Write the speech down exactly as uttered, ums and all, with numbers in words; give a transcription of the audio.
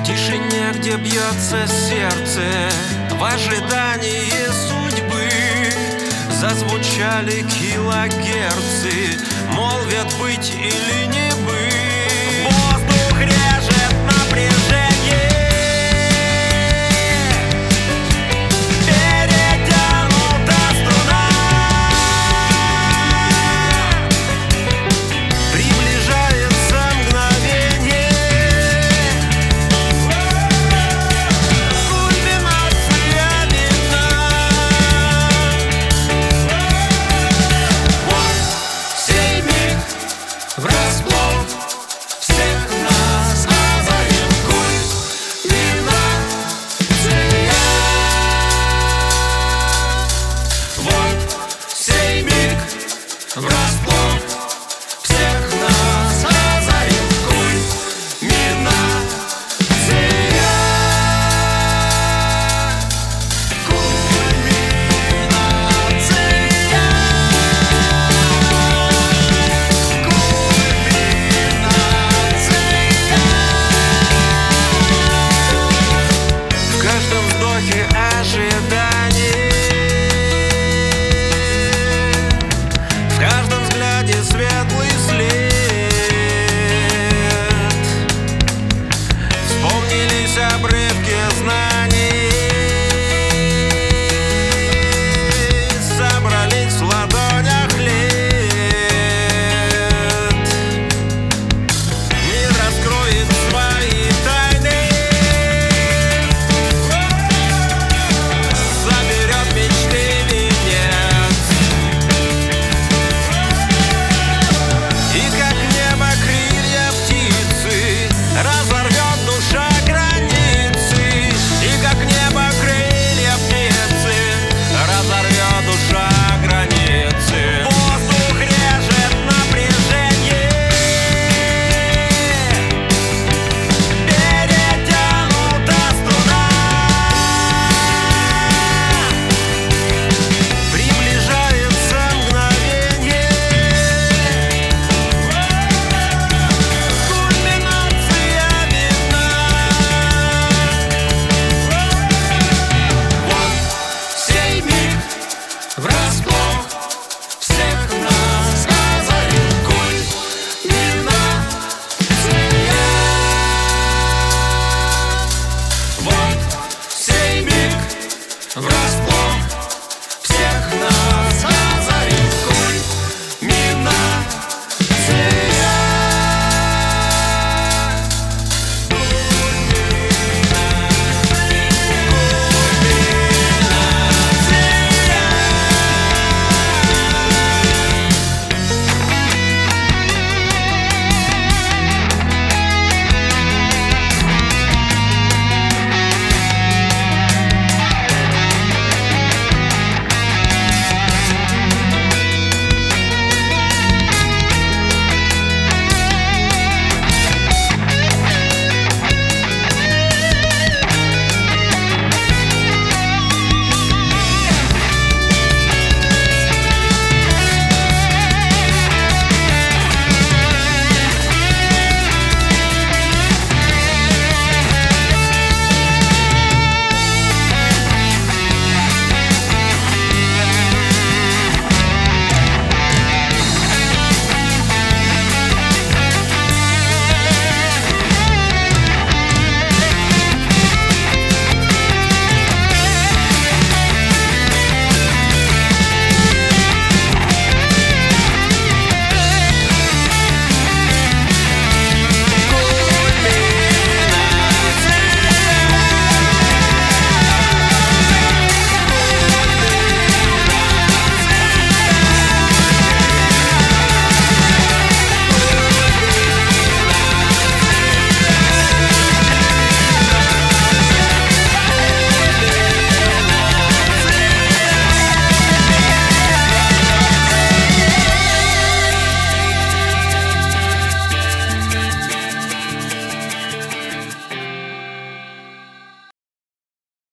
тишине, где бьется сердце, в ожидании судьбы зазвучали килогерцы, молвят быть или не быть. Воздух режет напряжение, перетянута струна, приближается мгновение, кульминация видна. Вот сей миг врасплох всех нас озарил кульминация. Вот сей миг врасплох всех нас озарил кульминация. В каждом вдохе ожидание, в каждом взгляде светлый след. Вспомнились обрывки знаний,